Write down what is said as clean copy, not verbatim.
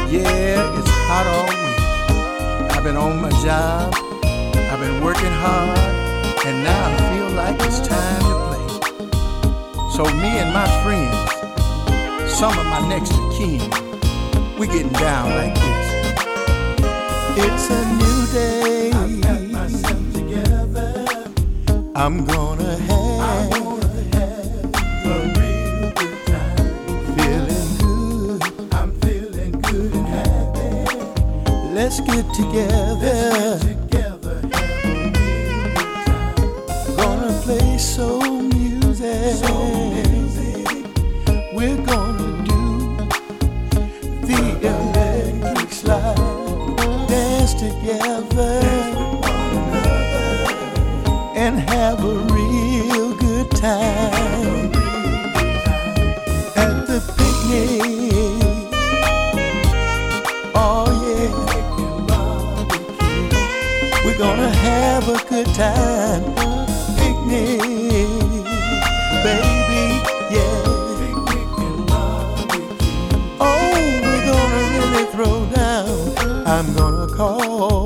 Yeah, it's hot all week. I've been on my job, I've been working hard, and now I feel like it's time to play. So me and my friends, some of my next of kin, we getting down like this. It's a new day. I've got myself together. I'm gonna have a real good time. Feeling good. I'm feeling good and happy. Let's get together. Have a real good time. Gonna play soul music. We're gonna do the electric slide. Dance together and have a real good time at the picnic. Oh yeah, we're gonna have a good time. Picnic, baby, yeah. Oh, we're gonna really throw down. I'm gonna call